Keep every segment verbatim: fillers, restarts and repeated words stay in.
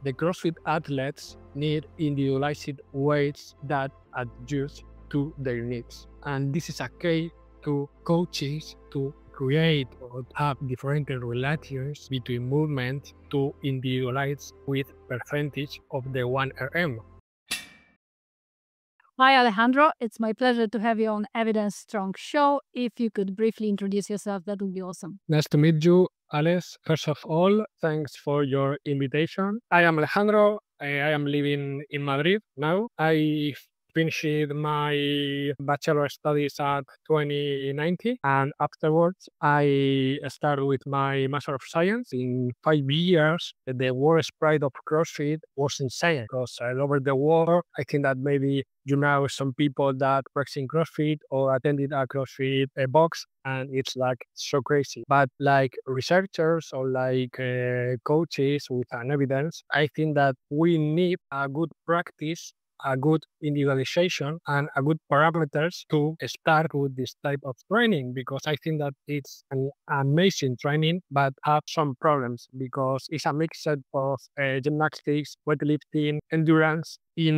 the CrossFit athletes need individualized weights that adjust to their needs. And this is a key to coaches to create or have different relations between movements to individualize with percentage of the one R M. Hi, Alejandro. It's my pleasure to have you on Evidence Strong Show. If you could briefly introduce yourself, that would be awesome. Nice to meet you, Alex. First of all, thanks for your invitation. I am Alejandro. I I am living in Madrid now. I finished my bachelor studies at twenty nineteen, and afterwards I started with my Master of Science. In five years, the world spread of CrossFit was insane because all over the world, I think that maybe you know some people that practicing CrossFit or attended a CrossFit uh, box, and it's like so crazy. But like researchers or like uh, coaches with an evidence, I think that we need a good practice, a good individualization, and a good parameters to start with this type of training, because I think that it's an amazing training but have some problems because it's a mix of uh, gymnastics, weightlifting, endurance in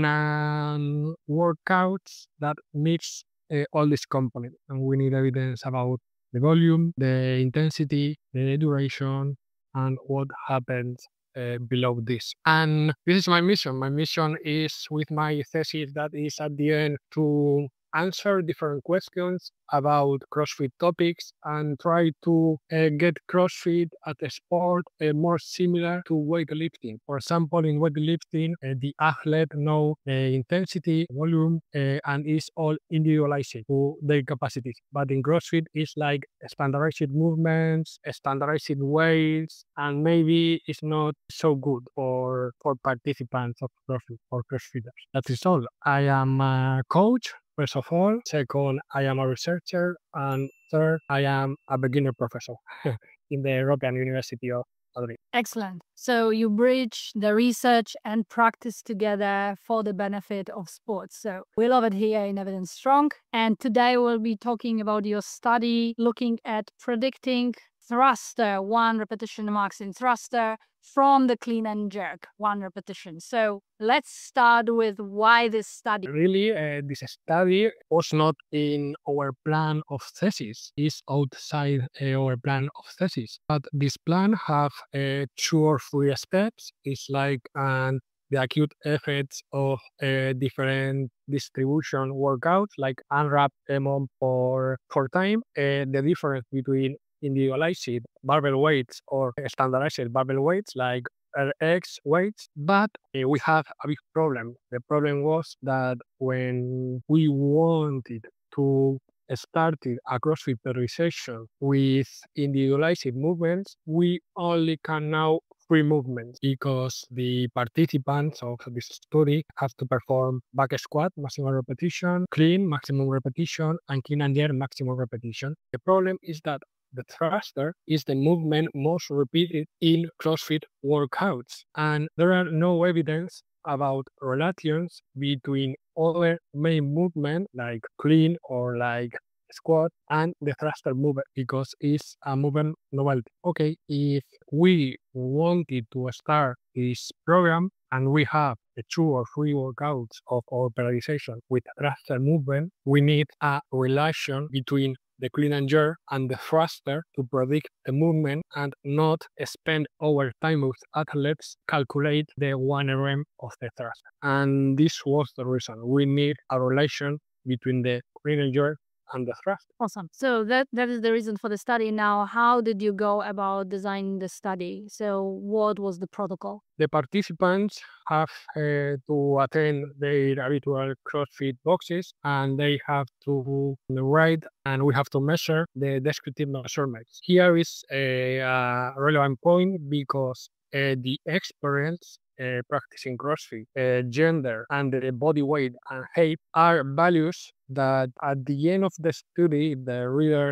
um, workouts that mix uh, all these components, and we need evidence about the volume, the intensity, the duration, and what happens uh, below this. And this is my mission. My mission is with my thesis that is at the end to answer different questions about CrossFit topics and try to uh, get CrossFit as a sport uh, more similar to weightlifting. For example, in weightlifting, uh, the athlete know the intensity, volume, uh, and is all individualized to their capacities. But in CrossFit, it's like standardized movements, standardized weights, and maybe it's not so good for for participants of CrossFit, for CrossFitters. That is all. I am a coach. First of all. Second, I am a researcher. And third, I am a beginner professor in the European University of Madrid. Excellent. So you bridge the research and practice together for the benefit of sports. So we love it here in Evidence Strong. And today we'll be talking about your study looking at predicting thruster, one repetition max in thruster from the clean and jerk, one repetition. So let's start with why this study. Really, uh, this study was not in our plan of thesis. It's outside uh, our plan of thesis. But this plan have uh, two or three steps. It's like an the acute effects of uh, different distribution workouts like unwrap M O M for, for time, uh, the difference between individualized barbell weights or standardized barbell weights like R X weights. But uh, we have a big problem. The problem was that when we wanted to started a CrossFit periodization with individualized movements, we only can now three movements because the participants of this study have to perform back squat, maximum repetition, clean, maximum repetition, and clean and jerk, maximum repetition. The problem is that the thruster is the movement most repeated in CrossFit workouts, and there are no evidence about relations between other main movement like clean or like squat and the thruster movement because it's a movement novelty. Okay, if we wanted to start this program and we have a two or three workouts of our periodization with thruster movement, we need a relation between the clean and jerk and the thruster to predict the movement and not spend our time with athletes calculate the one R M of the thruster. And this was the reason. We need a relation between the clean and jerk and the thrust. Awesome. So that that is the reason for the study. Now, how did you go about designing the study? So what was the protocol? The participants have uh, to attend their habitual CrossFit boxes, and they have to write, and we have to measure the descriptive measurements. Here is a, a relevant point because uh, the experience uh, practicing CrossFit, uh, gender, and the body weight and height are values that at the end of the study, the readers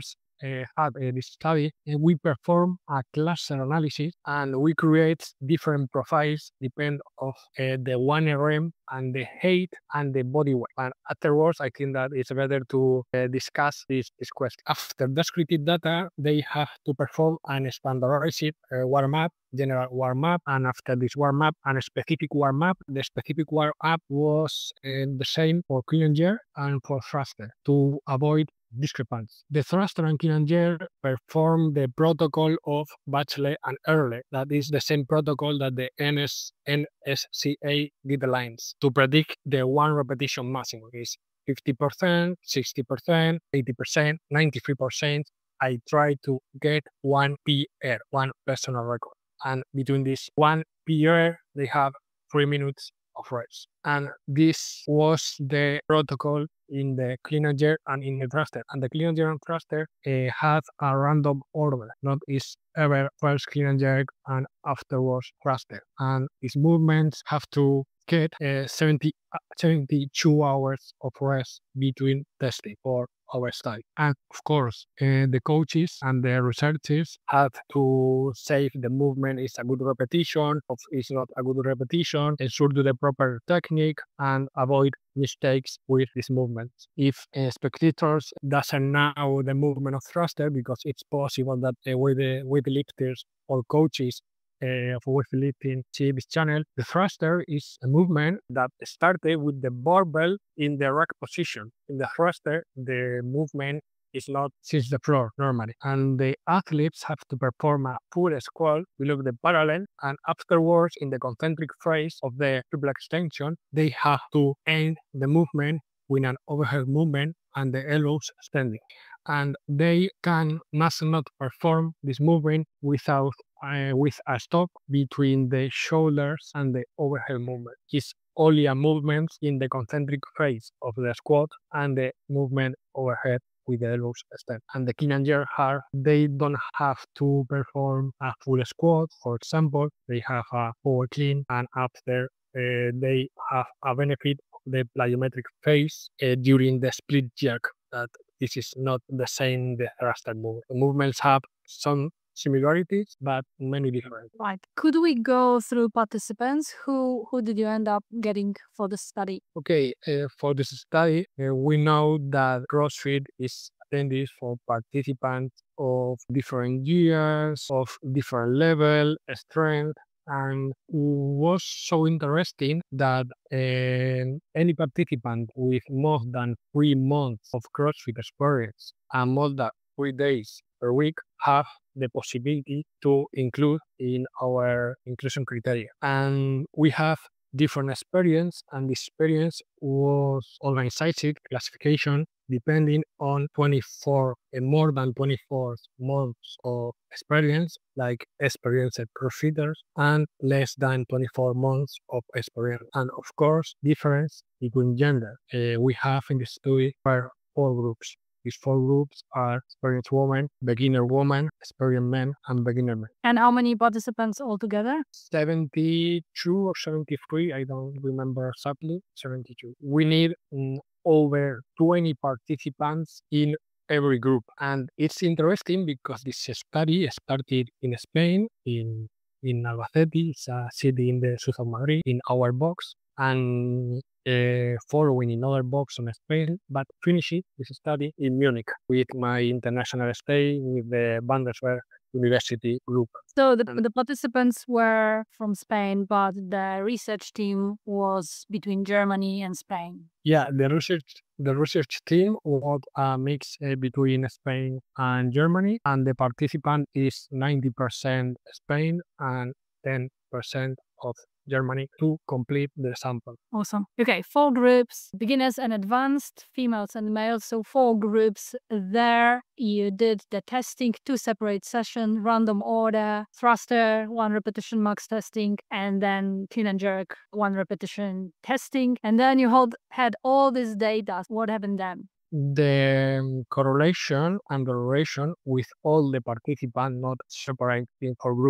uh, had uh, this study, uh, we perform a cluster analysis and we create different profiles depend of uh, the one R M and the height and the body weight. And afterwards, I think that it's better to uh, discuss this, this question. After descriptive data, they have to perform an standardized uh, warm-up, general warm-up, and after this warm-up, and a specific warm-up. The specific warm-up was uh, the same for clean and jerk and for thruster to avoid discrepancy. The thruster and clean and jerk perform the protocol of Bachelet and Earle. That is the same protocol that the N S, N S C A guidelines to predict the one repetition maximum is fifty percent, sixty percent, eighty percent, ninety-three percent. I try to get one P R, one personal record. And between this one P R, they have three minutes of rest. And this was the protocol in the clean and jerk and in the thruster. And the clean and jerk and thruster uh, had a random order, not is ever first clean and jerk and afterwards thruster. And these movements have to get uh, seventy, uh, seventy-two hours of rest between testing for our study. And of course, uh, the coaches and the researchers have to say if the movement is a good repetition, or is not a good repetition, ensure do the proper technique and avoid mistakes with these movements. If uh, spectators doesn't know the movement of thruster, because it's possible that uh, with the weightlifters or coaches Uh, of weightlifting T V channel, the thruster is a movement that started with the barbell in the rack position. In the thruster, the movement is not since the floor normally, and the athletes have to perform a full squat below the parallel, and afterwards, in the concentric phase of the triple extension, they have to end the movement with an overhead movement and the elbows standing. And they can must not perform this movement without uh, with a stop between the shoulders and the overhead movement. It's only a movement in the concentric phase of the squat and the movement overhead with the elbows stand. And the clean and jerk are, they don't have to perform a full squat, for example. They have a power clean, and after uh, they have a benefit of the plyometric phase uh, during the split jerk. That this is not the same the thruster movement. The movements have some similarities, but many different. Right. Could we go through participants? Who who did you end up getting for the study? Okay, uh, for this study, uh, we know that CrossFit is attended for participants of different years, of different level, strength, and was so interesting that uh, any participant with more than three months of CrossFit experience and more than three days per week have the possibility to include in our inclusion criteria. And we have different experience, and the experience was organized classification depending on twenty-four and more than twenty-four months of experience, like experienced CrossFitters, and less than twenty-four months of experience. And of course, difference between gender. Uh, we have in the study four groups. These four groups are experienced women, beginner woman, experienced men, and beginner men. And how many participants altogether? seventy-two or seventy-three, I don't remember exactly, seventy-two. We need mm, over twenty participants in every group. And it's interesting because this study started in Spain, in, in Albacete, it's a city in the south of Madrid, in our box, and uh, following in other box on Spain, but finished this study in Munich with my international stay with the Bundeswehr University group. So the, the participants were from Spain, but the research team was between Germany and Spain. Yeah, the research the research team was a mix uh, between Spain and Germany, and the participant is ninety percent Spain and ten percent of Germany to complete the sample. Awesome. Okay, four groups, beginners and advanced, females and males. So four groups there. You did the testing, two separate sessions, random order, thruster, one repetition max testing, and then clean and jerk, one repetition testing. And then you hold, had all this data. What happened then? The correlation and the relation with all the participants, not separating for groups,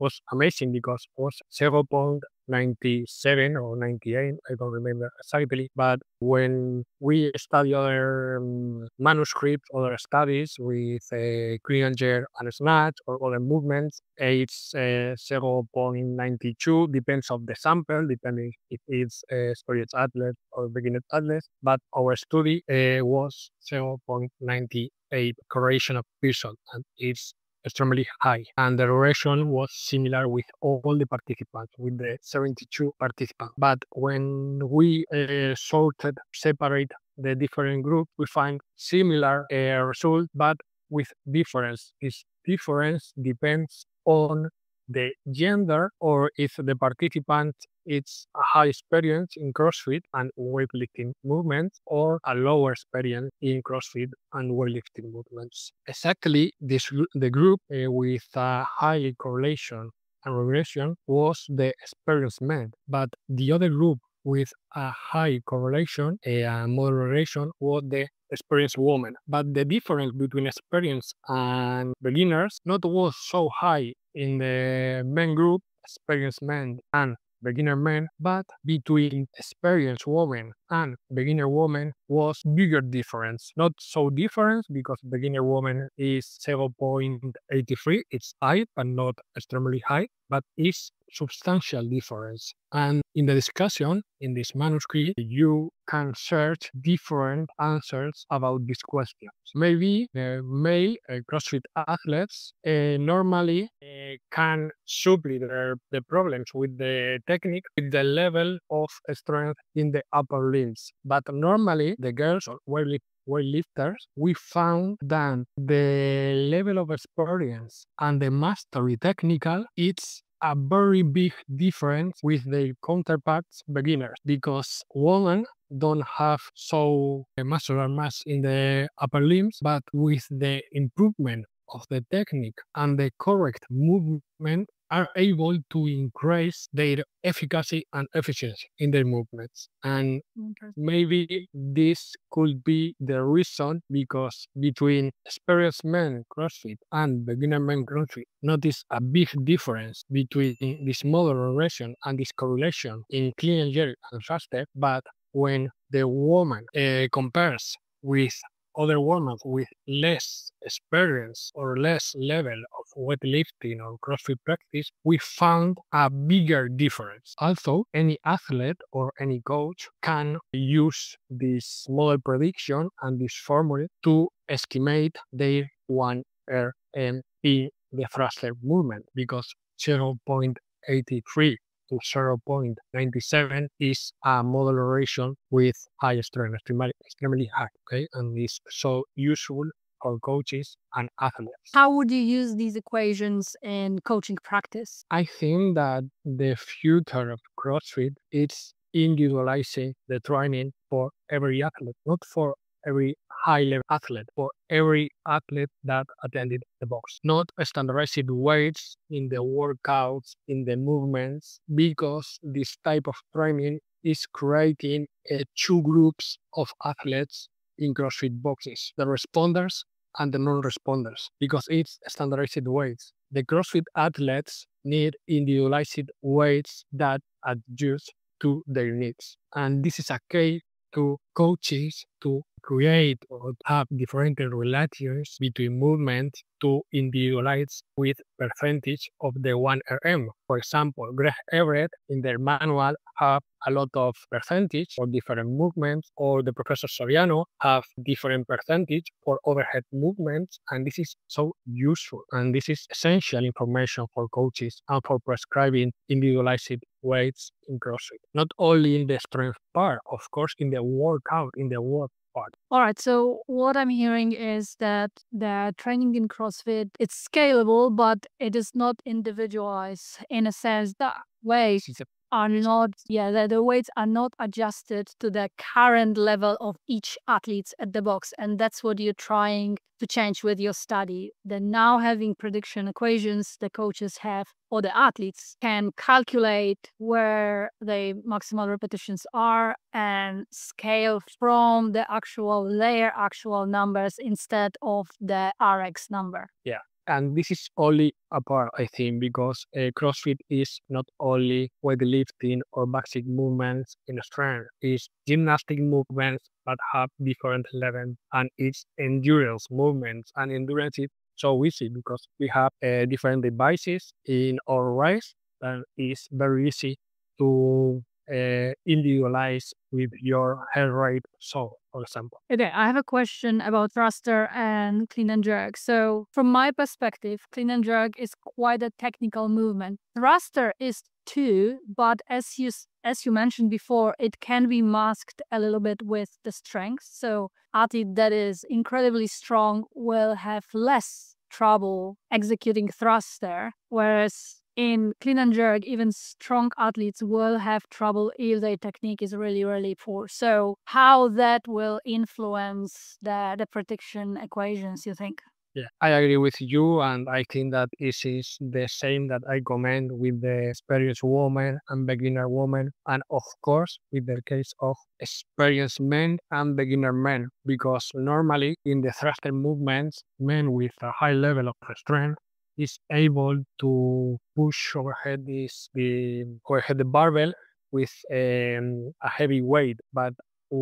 was amazing because it was zero point nine seven or ninety-eight, I don't remember exactly. But when we study other um, manuscripts, other studies with uh, clean and jerk and snatch or other movements, it's uh, zero point nine two, depends on the sample, depending if it's uh, experienced athlete or beginner athlete. But our study uh, was zero point nine eight correlation of person, and it's extremely high. And the duration was similar with all the participants, with the seventy-two participants. But when we uh, sorted, separate the different groups, we find similar uh, results, but with difference. This difference depends on the gender, or if the participant it's a high experience in CrossFit and weightlifting movements, or a lower experience in CrossFit and weightlifting movements. Exactly, this the group uh, with a high correlation and regression was the experienced men, but the other group with a high correlation and moderation was the experienced woman. But the difference between experienced and beginners not was so high in the men group, experienced men and beginner men, but between experienced women and beginner women was bigger difference. Not so different because beginner woman is zero point eight three. It's high, but not extremely high, but it's substantial difference. And in the discussion in this manuscript, you can search different answers about these questions. Maybe the male uh, CrossFit athletes uh, normally uh, can supplement their, the problems with the technique with the level of strength in the upper limbs. But normally the girls or weightlifting weightlifters, we found that the level of experience and the mastery technical, it's a very big difference with their counterparts beginners, because women don't have so muscular mass in the upper limbs, but with the improvement of the technique and the correct movement are able to increase their efficacy and efficiency in their movements. And okay. Maybe this could be the reason because between experienced men CrossFit and beginner men CrossFit, notice a big difference between this model regression and this correlation in clean and jerk and thrust, but when the woman uh, compares with other women with less experience or less level of weightlifting or CrossFit practice, we found a bigger difference. Also, any athlete or any coach can use this model prediction and this formula to estimate their one R M in the thruster movement, because zero point eight three to zero point nine seven is a model regression with high strength, extremely, extremely high, okay? And it's so useful for coaches and athletes. How would you use these equations in coaching practice? I think that the future of CrossFit is individualizing the training for every athlete, not for every high-level athlete, for every athlete that attended the box. Not standardized weights in the workouts, in the movements, because this type of training is creating uh, two groups of athletes in CrossFit boxes, the responders and the non-responders, because it's standardized weights. The CrossFit athletes need individualized weights that adjust to their needs. And this is a key to coaches to create or have different relations between movements to individualize with percentage of the one R M. For example, Greg Everett in their manual have a lot of percentage for different movements, or the Professor Soriano have different percentage for overhead movements, and this is so useful. And this is essential information for coaches and for prescribing individualized weights in CrossFit. Not only in the strength part, of course, in the workout, in the work part. All right. So what I'm hearing is that the training in CrossFit, it's scalable, but it is not individualized in a sense that weights are not, yeah, the, the weights are not adjusted to the current level of each athlete at the box. And that's what you're trying to change with your study. Then now having prediction equations, the coaches have, or the athletes can calculate where the maximal repetitions are and scale from the actual layer actual numbers instead of the R X number. Yeah, And this is only a part, I think, because uh, CrossFit is not only weightlifting or basic movements in strength, it's gymnastic movements that have different levels, and it's endurance movements. And endurance is so easy because we have uh, different devices in our race, and it's very easy to uh, individualize with your heart rate. So, for example. Okay, I have a question about thruster and clean and jerk. So, from my perspective, clean and jerk is quite a technical movement. Thruster is too, but as you s- as you mentioned before, it can be masked a little bit with the strength. So, athlete that is incredibly strong will have less trouble executing thruster, whereas in clean and jerk, even strong athletes will have trouble if their technique is really, really poor. So, how that will influence the, the prediction equations, you think? Yeah, I agree with you, and I think that it is the same that I comment with the experienced woman and beginner woman, and of course with the case of experienced men and beginner men, because normally in the thruster movements, men with a high level of strength is able to push overhead this the overhead the barbell with um, a heavy weight, but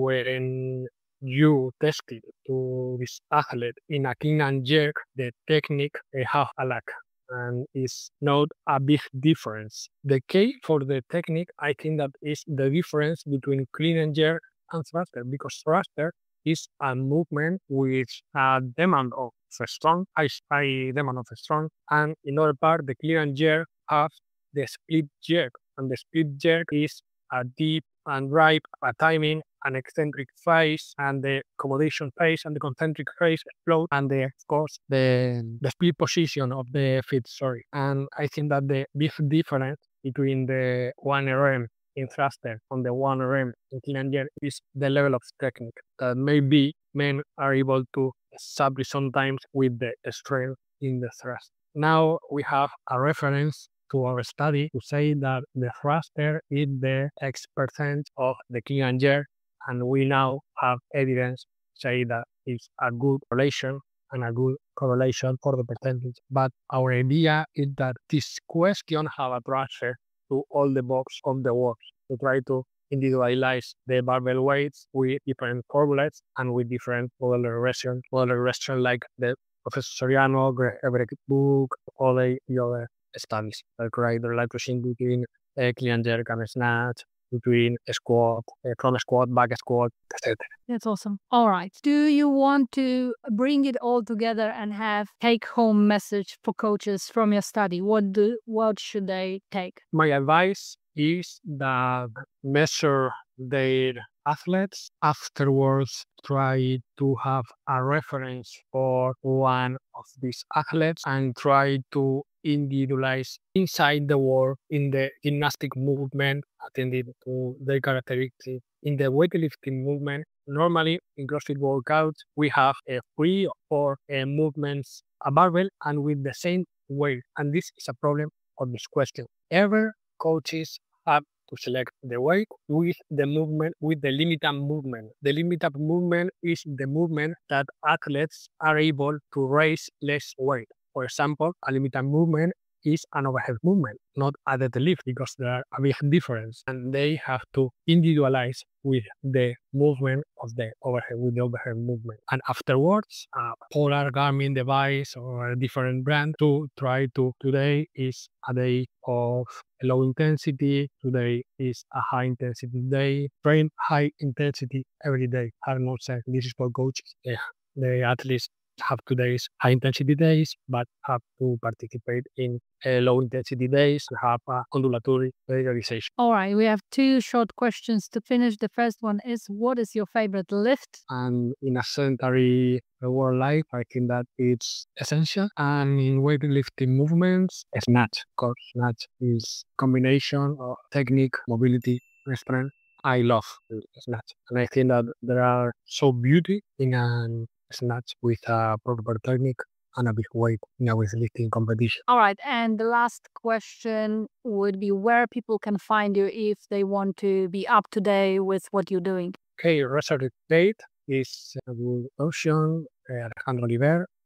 when you tested to this athlete in a clean and jerk, the technique uh, have a lack and is not a big difference. The key for the technique, I think that is the difference between clean and jerk and thruster, because thruster is a movement which a demand of a strong, high, high demand of a strong, and in other part, the clean and jerk have the split jerk, and the split jerk is a deep and ripe a timing, an eccentric phase, and the accommodation phase, and the concentric phase explode, and the, of course the the split position of the feet. Sorry, and I think that the big difference between the one R M in thruster and the one R M in clean and jerk is the level of technique that maybe men are able to establish sometimes with the strength in the thrust. Now we have a reference to our study to say that the thruster is the X percent of the clean and jerk, and we now have evidence say that it's a good relation and a good correlation for the percentage. But our idea is that this question have a transfer to all the box of the works to try to individualize the barbell weights with different formulas and with different model regression, model regression like the Professor Soriano, Greg Everett book, all the other studies that create the relation between uh, clean and jerk and snatch, between a squat, a front squat, back squat, et cetera. That's awesome. All right. Do you want to bring it all together and have take-home message for coaches from your study? What do what should they take? My advice is that measure their athletes. Afterwards, try to have a reference for one of these athletes and try to individualize inside the work in the gymnastic movement, attending to their characteristics. In the weightlifting movement, normally in CrossFit workouts, we have a three or four uh, movements, a barbell, and with the same weight. And this is a problem of this question. Ever coaches have to select the weight with the movement, with the limited movement. The limited movement is the movement that athletes are able to raise less weight. For example, a limited movement is an overhead movement, not a deadlift, because there are a big difference, and they have to individualize with the movement of the overhead, with the overhead movement. And afterwards, a Polar Garmin device or a different brand to try to, today is a day of low intensity, today is a high intensity day, train high intensity every day. Arnold said, this is for coaches. Yeah, the athletes have today's high intensity days, but have to participate in uh, low intensity days to have a ondulatory periodization. All right. We have two short questions to finish. The first one is, what is your favorite lift? And in a sedentary world life, I think that it's essential. And in weightlifting movements, snatch. Of course, snatch is combination of technique, mobility, and strength. I love snatch, and I think that there are so beauty in an snatch with a proper technique and a big weight in a weightlifting competition. All right. And the last question would be where people can find you if they want to be up to date with what you're doing. Okay, research date is a good option. Uh, Alejandro Oliver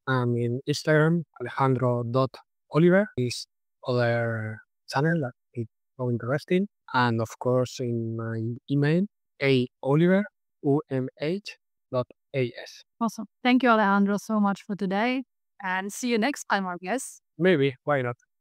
I'm in Instagram, alejandro.oliver is other channel that is so interesting. And of course in my email, aoliver, U M H dot A S. Awesome. Thank you, Alejandro, so much for today. And see you next time, I guess. Maybe, why not?